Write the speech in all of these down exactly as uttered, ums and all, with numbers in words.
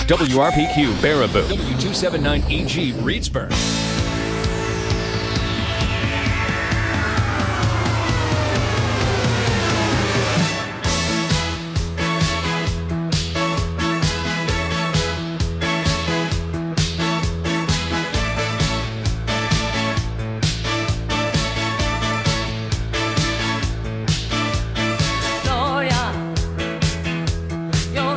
W R P Q Baraboo, W two seventy-nine E G Reedsburg.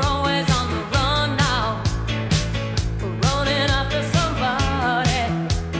Running after somebody.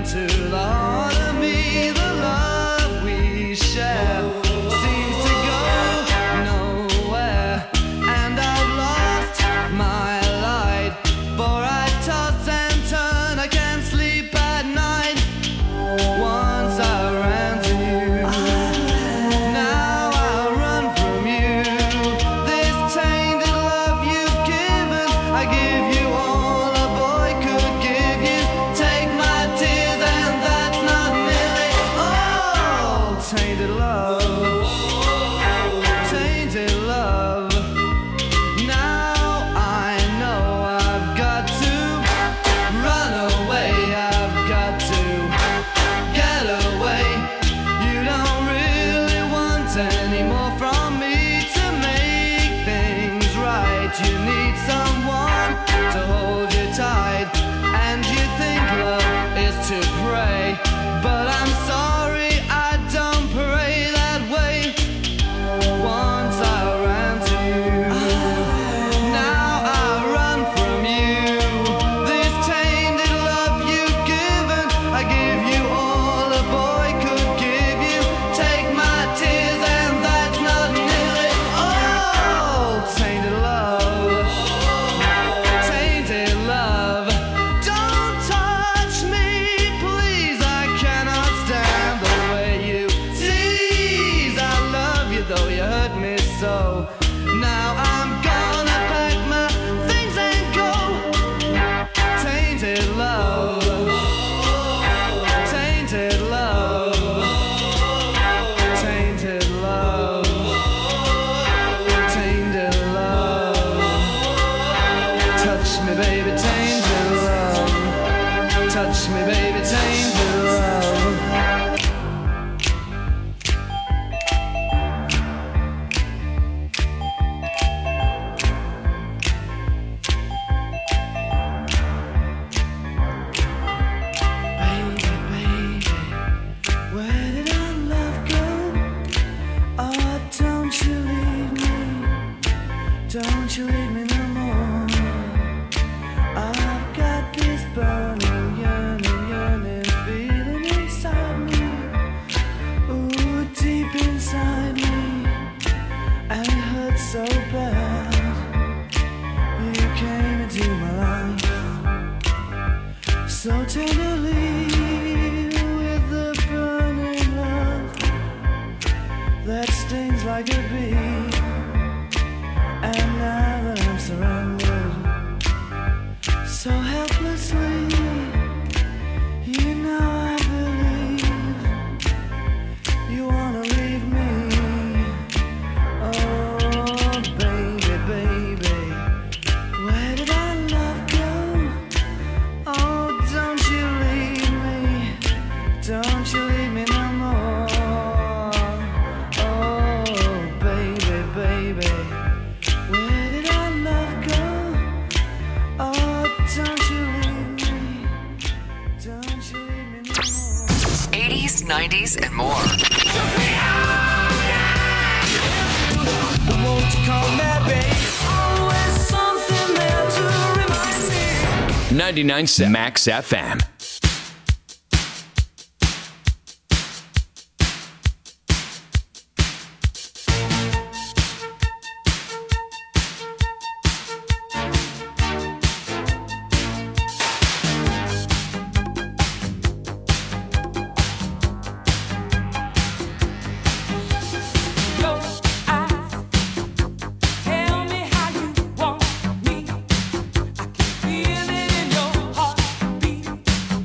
to the heart of me. The love we share seems to go nowhere, and I've lost my light. For I toss and turn, I can't sleep at night. Once I ran to you, now I run from you. This tainted love you've given, I give you all a boy could give you. Take my tears and that's not nearly all. Tainted love, tainted love. Now I know I've got to run away, I've got to get away. You don't really want any more from me to make things right. You need someone to hold you tight, and you think love is to pray, but I'm sorry, I don't pray that way. Once I ran to you, now I run from you. This tainted love you've given, I give you all a boy could give you. Take my tears and that's not nearly all. Tainted love, tainted love. Don't touch me, please, I cannot stand the way you tease. I love you though you hurt me so. Now I'm gonna pack my things and go. Tainted love, tainted love, tainted love, tainted love. Touch me, baby, tainted love. Touch me, baby, tainted love. Baby, baby, where did our love go? Oh, don't you leave me, don't you leave me no more. I've got this burning, yearning, yearning feeling inside me. Ooh, deep inside me, and it hurts so bad. You came into my life so tenderly, with the burning love that stings like a bee. And now that I'm surrendered so helplessly, you know I believe you wanna leave me. Oh, baby, baby, where did our love go? Oh, don't you leave me, don't you leave me no more. Oh, baby, baby, where did our love go? Oh, don't you leave me, don't you leave me no more. eighties, nineties, and more. Won't you call me babe? Always something there to remind me. ninety-nine point seven Max F M. Your eyes tell me how you want me. I can feel it in your heartbeat.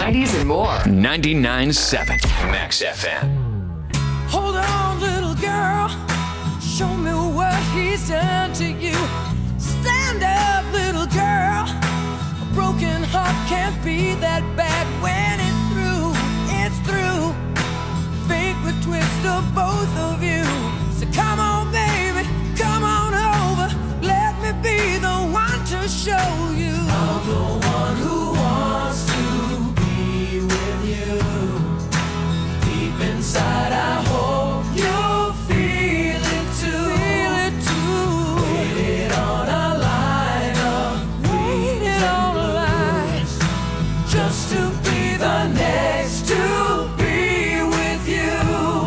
nineties, and more. ninety-nine point seven Max F M. Hold on, little girl. Show me what he's done to you. Stand up, little girl. A broken heart can't be that bad when it's through. It's through. Fate would twist of both of you. So come on, baby, come on over. Let me be the one to show you. I'm the one who wants to be with you. Deep inside, I hope you'll feel it too. Feel it too. Waited on a line of waited on a line just to be the next to be with you.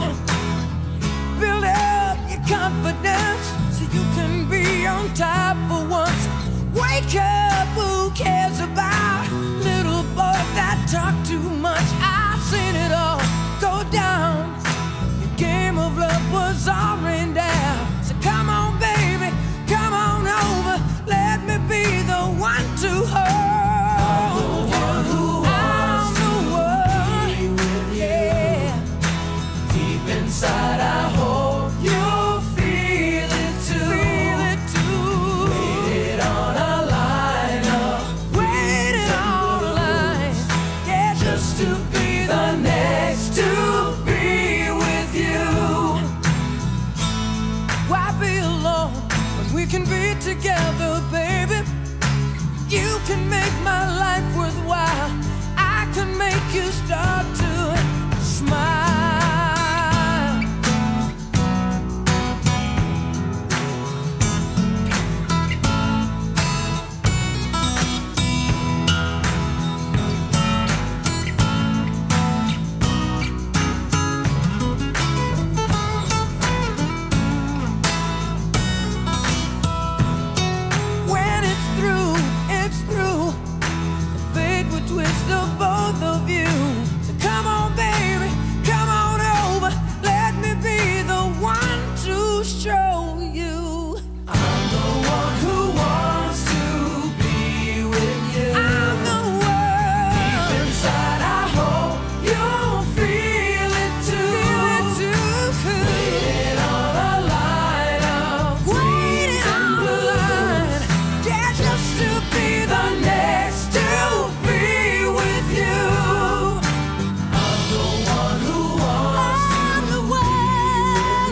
Build up your confidence so you can be on top for once. Wake up, who cares about little boys that talk too much? I've seen it all go down. The game of love was all rained down. So come on, baby, come on over. Let me be the one to hold. I'm the one who wants to be with you. Yeah. Deep inside, I hope you'll feel it too. Feel it too. Waited on a line up. Waited on a line. Yeah, just to be the next to be with you. Why be alone when we can be together, baby? You can make my life worthwhile. I can make you start to smile. When it's through, it's through. Fate would twist the both of you. So come on, baby, come on over. Let me be the one to show you. I'm the one who wants to be with you. I'm the one. Deep inside, I hope you'll feel it too. Feel it too. Waiting on a line of waiting on a line. Yeah, just to be the next to be with you. I'm the one who wants I'm the one.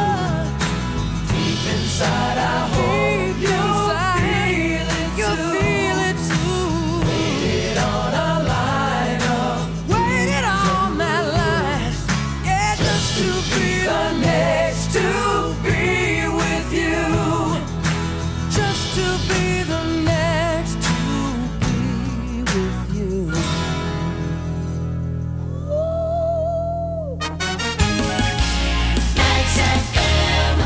Deep inside, I hope you'll feel it too. Feel it too. Waited on a line of waited on that line. Yeah, just to be the next to be with you. Just to be the next to be with you. Max F M.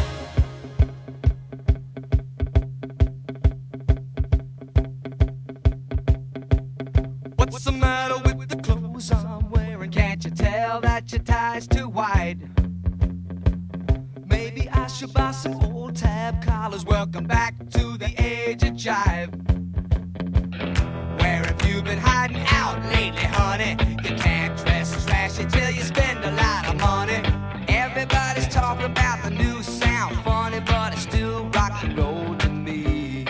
What's the matter with the clothes I'm wearing? Can't you tell that your tie's too wide? Maybe I should buy some old tab collars. Welcome back to the age of jive. Where have you been hiding out lately, honey? You can't dress as flashy till you spend a lot of money. Everybody's talking about the new sound, funny, but it's still rock and roll to me.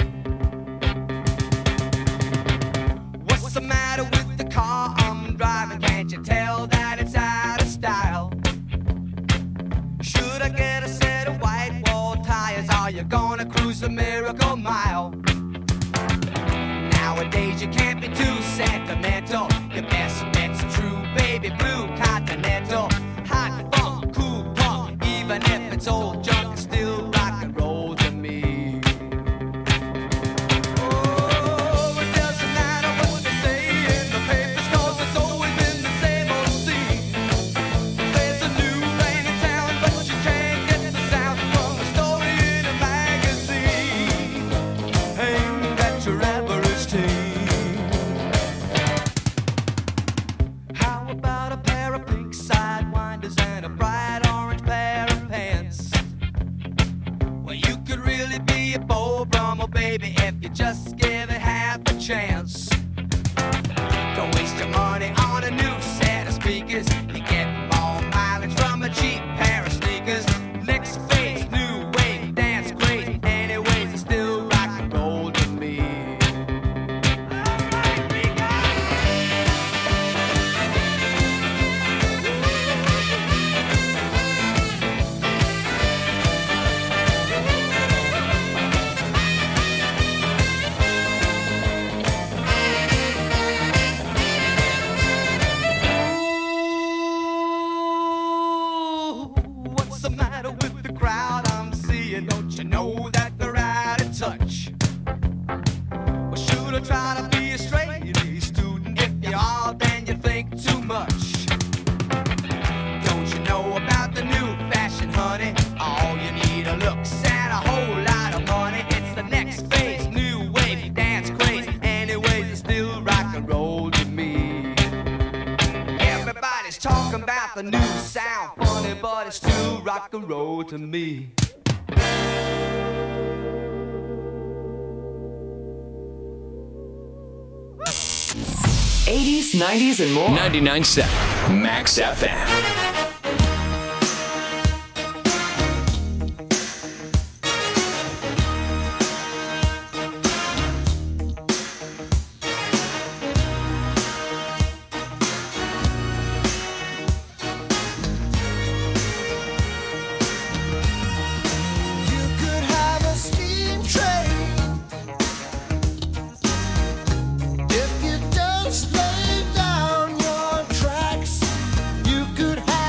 What's the matter with the car I'm driving? Can't you tell that it's out of style? Should I get a set of white wall tires? Are you gonna cruise the Miracle Mile? Nowadays you can't be too sentimental. Your best bet's a true baby blue Continental. Hot funk, cool punk, even if it's old junk, it's still rock and roll to me. Oh, it doesn't matter what they say in the papers, 'cause it's always been the same old scene. There's a new rain in town, but you can't get the sound from a story in a magazine aimed at your average teen. How about a pair of pink sidewinders and a bright orange pair of pants? Well, you could really be a Beau Brummel, baby, if you just give it half a chance. Don't waste your money on know that they're out of touch. Well, should I try to be a straight A student? If you are, then you think too much. Don't you know about the new fashion, honey? All you need are looks and a whole lot of money. It's the next phase, new wave, dance craze. Anyways, it's still rock and roll to me. Everybody's talking about the new sound, funny, but it's still rock and roll to me. eighties, nineties, and more. ninety-nine point seven Max F M. If you just lay down your tracks, you could have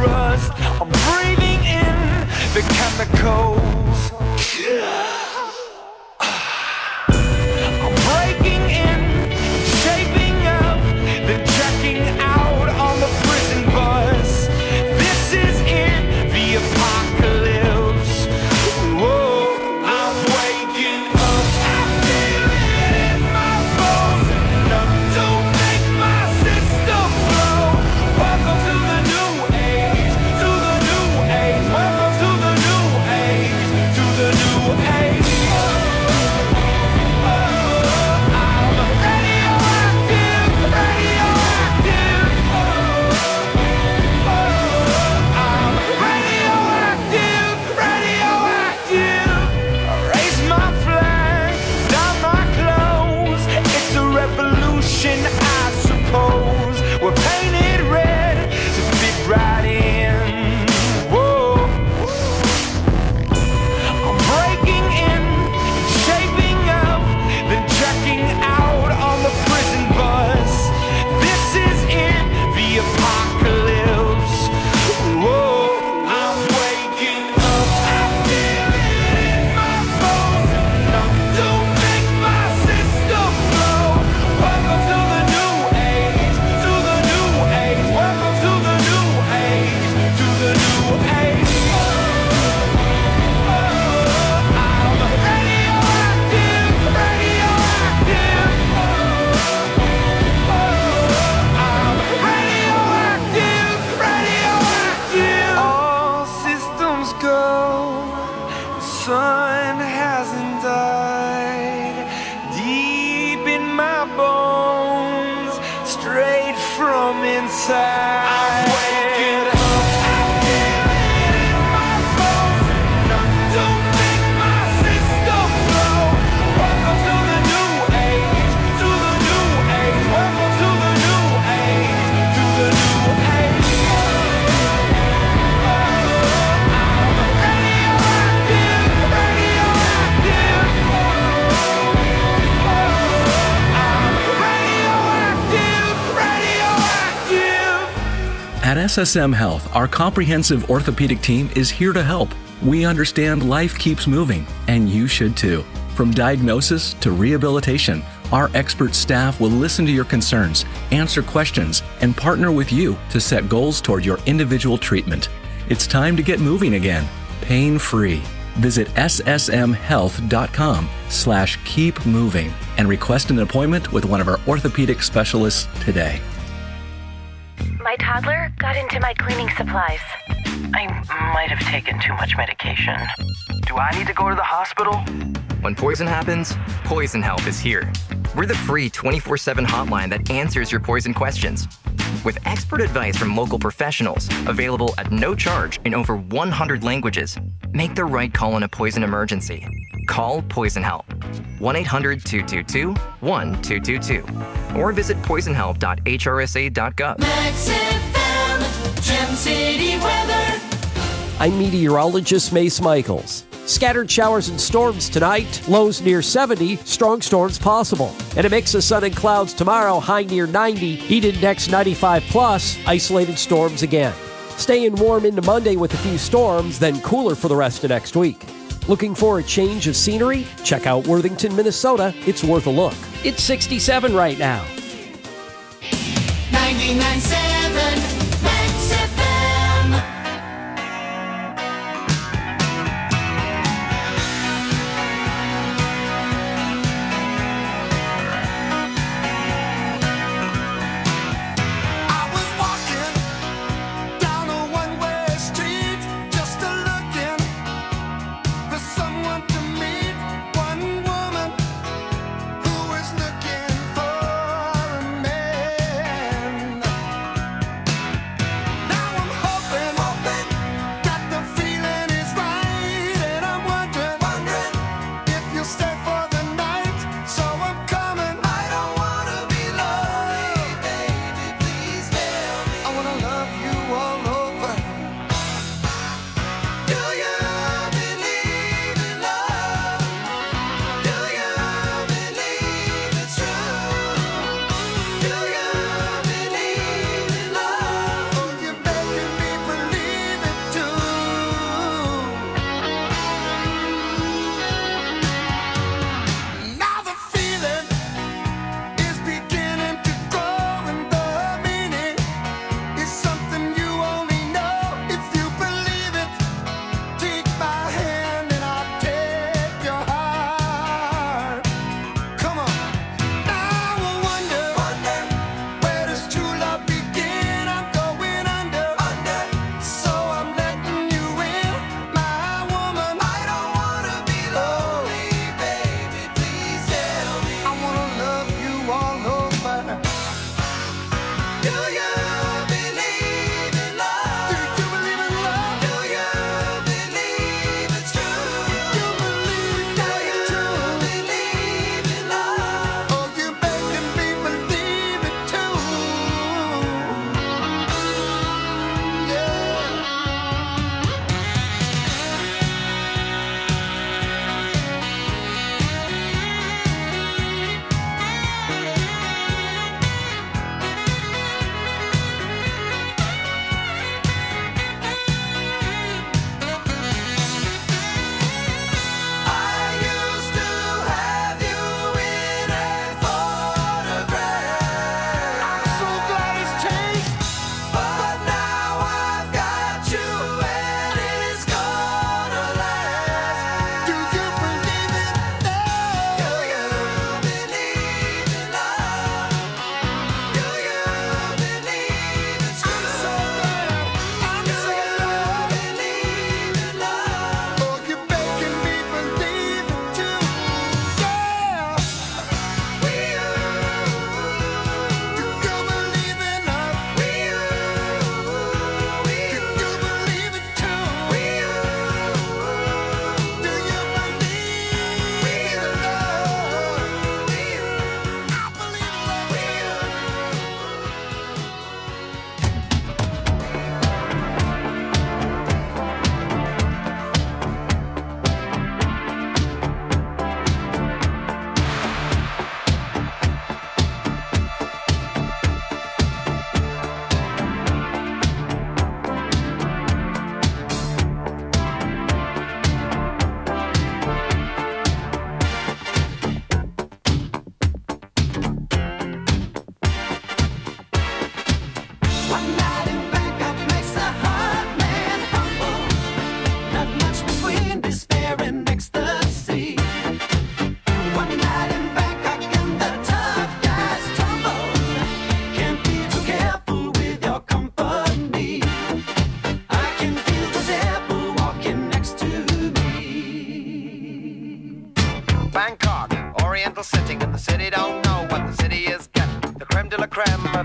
rust. I'm breathing in the chemicals. I'm breaking in, shaping up, then checking out on the prison bus. This is in the apocalypse. Whoa, I'm waking up. I feel it in my bones, enough to make my system blow. Welcome to the new age, to the new age. Welcome to the new age, to the new age. I suppose we're painted red to fit right in. Whoa, I'm breaking in, shaping up, then checking out on the prison bus. This is in the apocalypse. Whoa, I'm waking up. I feel it in my bones, enough to make my system blow. Welcome to the new age, to the new age. Welcome to the new age, to the new age. I'm radioactive, radioactive. I'm radioactive, radioactive. All systems go. The sun hasn't died. Deep in my bones, straight from inside. I'm waking up. I feel it in my bones, enough to make my system blow. Welcome to the new age, to the new age. Welcome to the new age, to the new age. I'm radioactive, radioactive. I'm radioactive, radioactive. At S S M Health, our comprehensive orthopedic team is here to help. We understand life keeps moving, and you should too. From diagnosis to rehabilitation, our expert staff will listen to your concerns, answer questions, and partner with you to set goals toward your individual treatment. It's time to get moving again, pain-free. Visit ssmhealth.com slash keep moving and request an appointment with one of our orthopedic specialists today. My toddler got into my cleaning supplies. I might have taken too much medication. Do I need to go to the hospital? When poison happens, Poison Help is here. We're the free twenty-four seven hotline that answers your poison questions. With expert advice from local professionals, available at no charge in over one hundred languages, make the right call in a poison emergency. Call Poison Help. one eight hundred two two two one two two two. Or visit poison help dot h r s a dot gov. Max F M, Gem City weather. I'm meteorologist Mace Michaels. Scattered showers and storms tonight, lows near seventy, strong storms possible. And a mix of sun and clouds tomorrow, high near ninety, heat index ninety-five plus, isolated storms again. Staying warm into Monday with a few storms, then cooler for the rest of next week. Looking for a change of scenery? Check out Worthington, Minnesota. It's worth a look. It's sixty-seven right now. ninety-nine point seven Max F M. I was walking down a one-way street, just a looking for someone to meet. One woman who was looking for a man.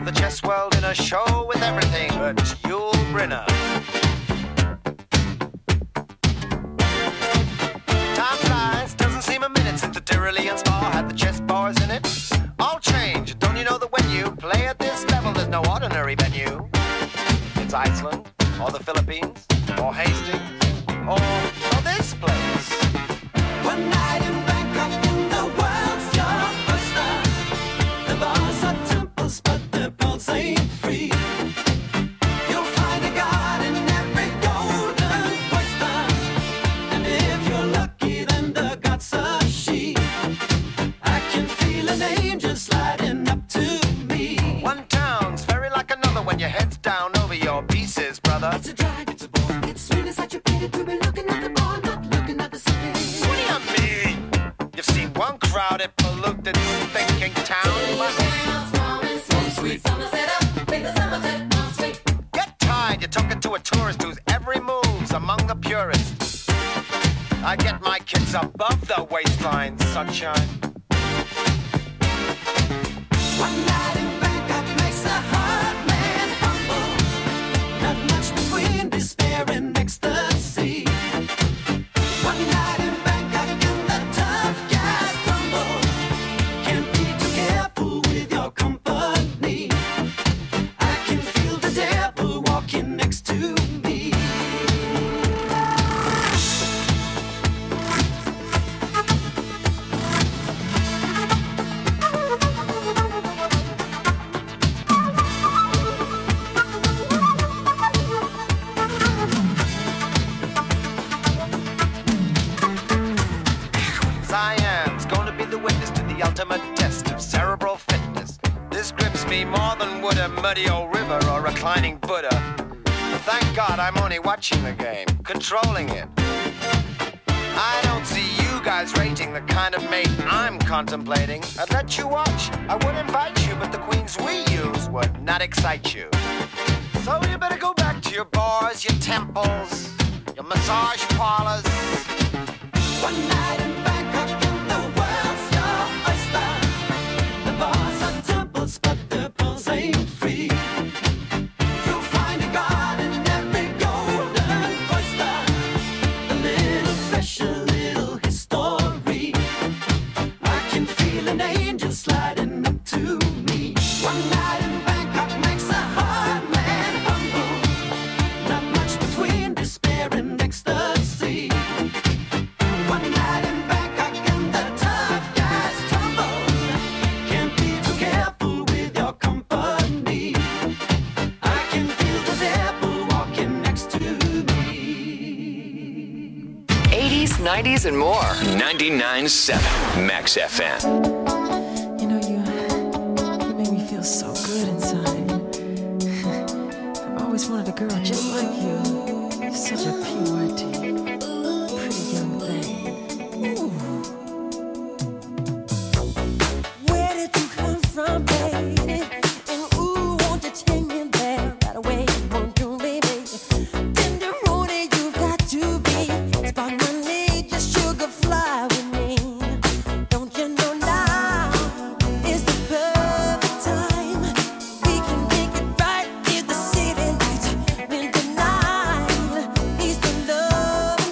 the chess world in a show with everything but Yul Brynner. Time flies, doesn't seem a minute since the Tyrolean Spa had the chess bars in it. All change, don't you know that when you play at this level, there's no ordinary venue? It's Iceland, or the Philippines, or Hastings, or, or this place. One night in Bangkok in the world's your oyster. The bars are temples, but the pulse ain't free. You'll find a god in every golden oyster. And if you're lucky, then the god's a she. I can feel an angel sliding up to me. One town's very like another when your head's down over your pieces, brother. It's a drag, it's a bore. It's really such a pity to be looking at the bar, not looking at the city. What do you mean? You've seen one crowded, polluted, thinking town. Get tired, you're talking to a tourist whose every move's among the purists. I get my kids above the waistline, sunshine. One night in Bangkok makes a hard man humble. Not much between despair and ecstasy. One night in Bangkok and the tough guys crumble. Can't be too careful with your company. I can feel the devil walking next to me. Cyan's gonna be the witness to the ultimate test of cerebral fitness. This grips me more than would a muddy old river or reclining Buddha. But thank God I'm only watching the game, controlling it. I don't see you guys rating the kind of mate I'm contemplating. I'd let you watch, I would invite you, but the queens we use would not excite you. So you better go back to your bars, your temples, your massage parlors. One night in Bangkok and the world's your oyster. The bars are temples, but the pulse ain't free. You'll find a god in every golden oyster. A little fresh, a little history. I can feel an angel sliding up to me. One night in Bangkok makes a hard man humble. Not much between despair and ecstasy. One night in Bangkok and the tough guys tumble. Can't be too careful with your company. I can feel the devil walking next to me. eighties, nineties, and more. ninety-nine point seven Max F M. You know, you, you make me feel so good inside. I've always wanted a girl just like you. You're such a purity, pretty young thing. Ooh. Where did you come from, baby? And ooh, won't you take me there right away? Won't you, baby? Tenderoni, you've got to be. Spot my need, just sugar fly with me. Don't you know now is the perfect time? We can make it right in the city lights. When the night is the love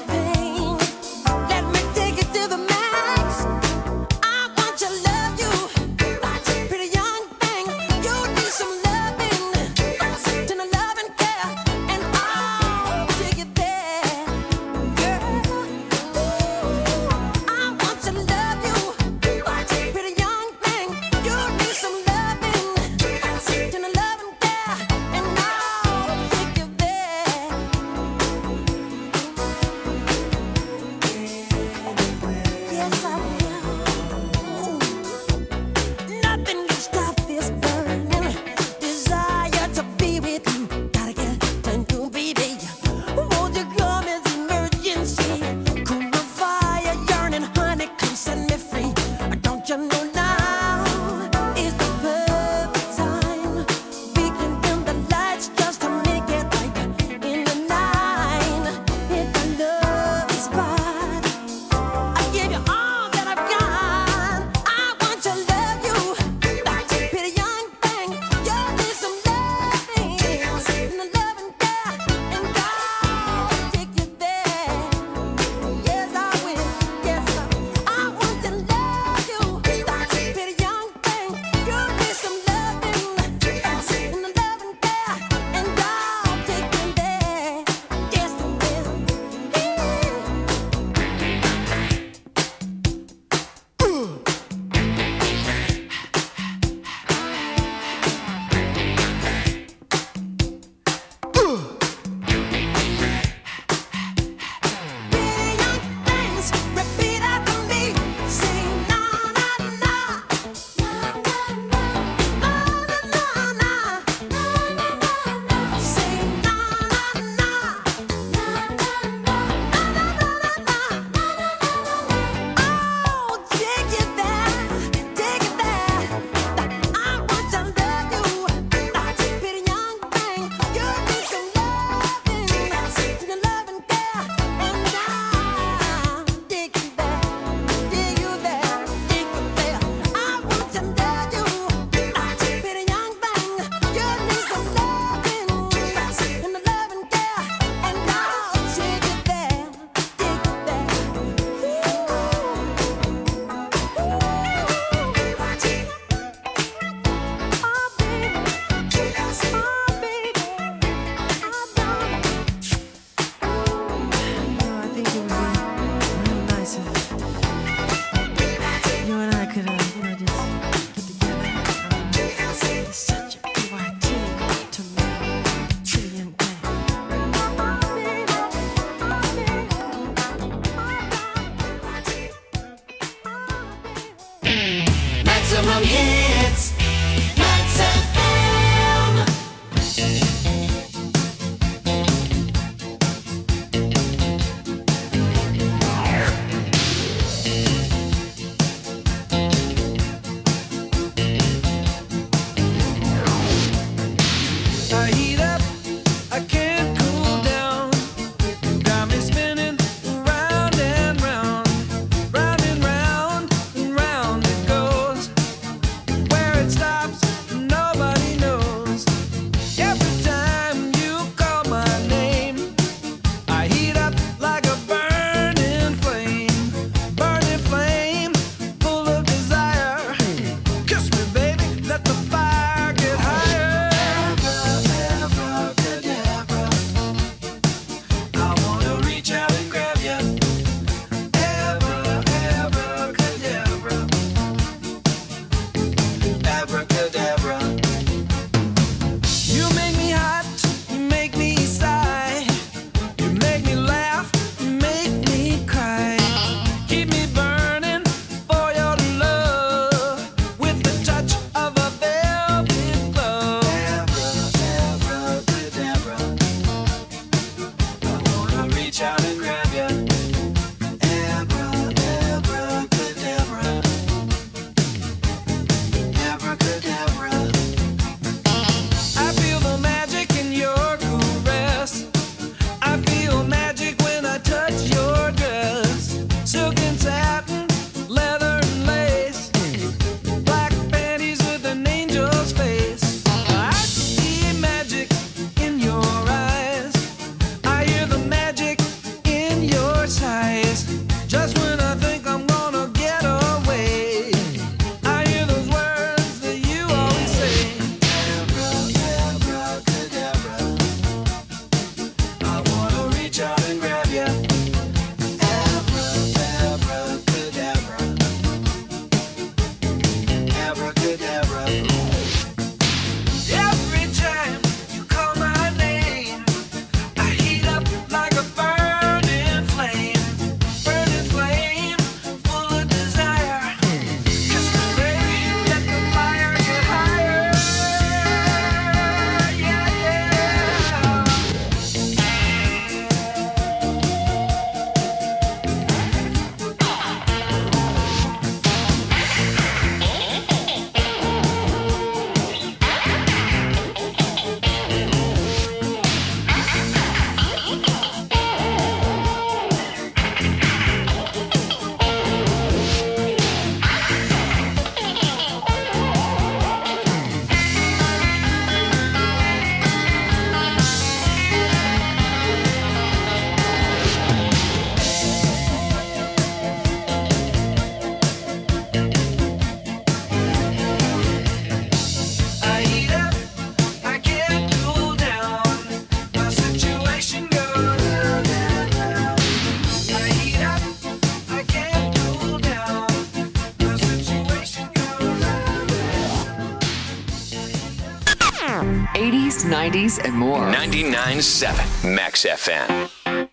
nineties, and more. ninety-nine point seven Max F M.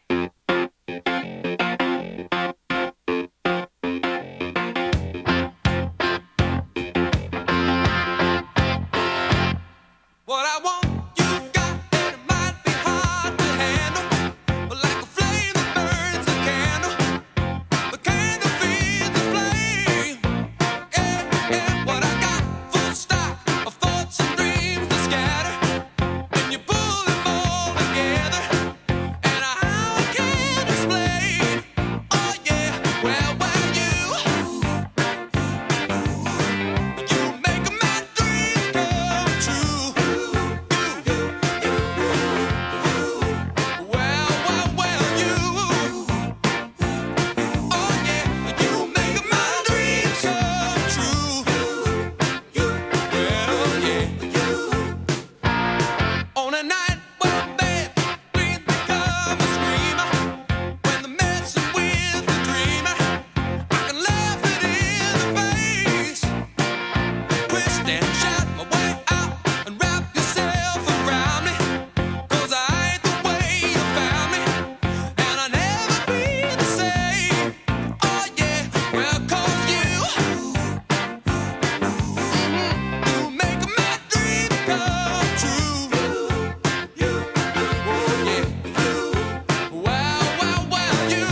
What I want, you've got, and it might be hard to handle. But like a flame that burns a candle, the candle feeds the flame. Yeah, yeah, what I got, full stock of thoughts and dreams that scatter. When you pull them all together, and how I can't explain. Oh yeah, well, well, you, you make my dreams come true. On a night when bad dreams become a screamer, when the messing with the dreamer, I can laugh it in the face, twist and shout my way out and wrap yourself around me, 'cause I ain't the way you found me, and I'll never be the same. Oh yeah, well, 'cause you, you make my dreams come true. Well, well, well, you,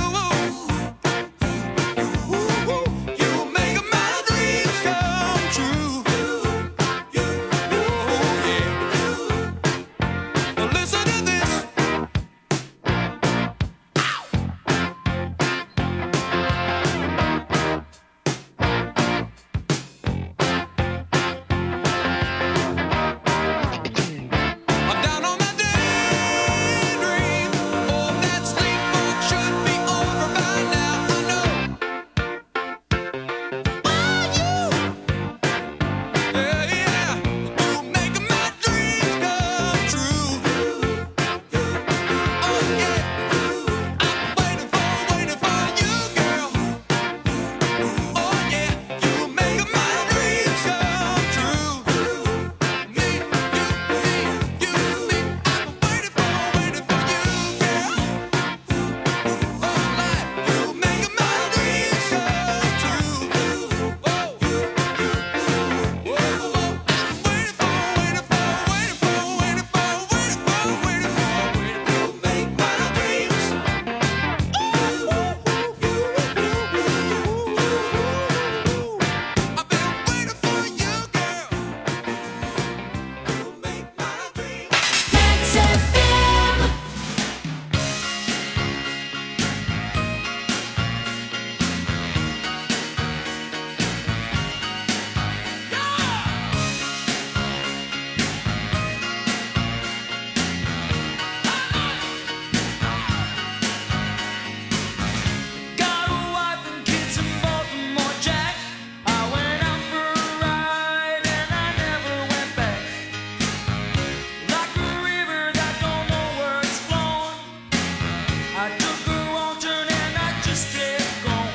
you make my dreams come true. Oh yeah. Now listen to this. I'm down on my daydream. Oh, that sleepwalk should be over by now. I know. Yeah, yeah. You make my dreams come true. Oh yeah. I'm waiting for, waiting for you, girl. Oh yeah. You make my dreams come true. Me, you, me, you, me. I'm waiting for, waiting for you, girl. Oh my, you make my dreams come true. Whoa, whoa, whoa. I'm waiting for, waiting for, waiting for, waiting for, waiting for, waiting for, waiting for. Make my dreams. I've been waiting for you, girl. You make my dreams. Max F M. Got a wife and kids in Baltimore, Jack. I went out for a ride and I never went back. Like a river that don't know where it's flowing, I took a wrong turn and I just kept going.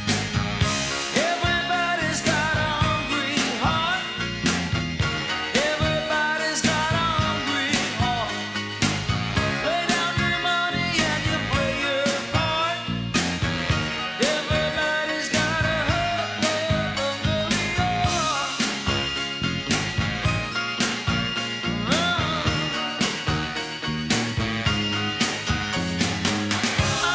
Everybody's got a hungry heart. Everybody's got a hungry heart. Lay down your money and you play your part. Everybody's got a hungry heart. I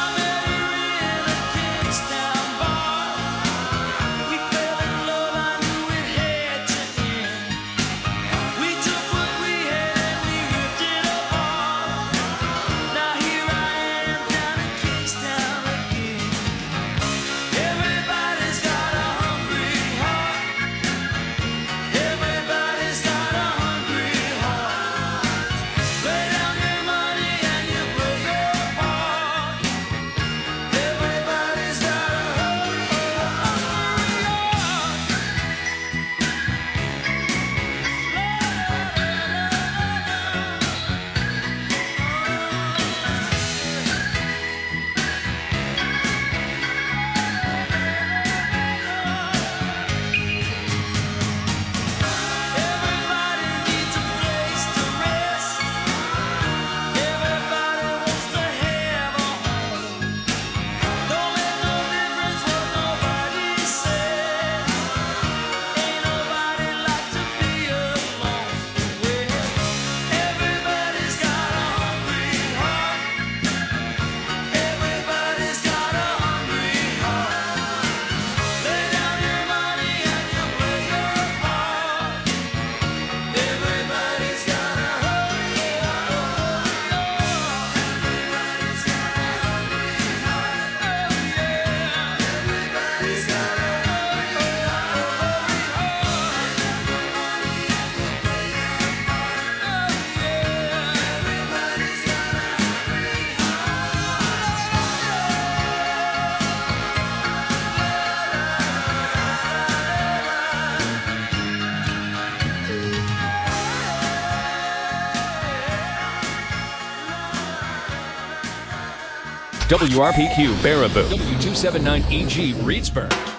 W R P Q Baraboo, W two seventy-nine E G Reedsburg.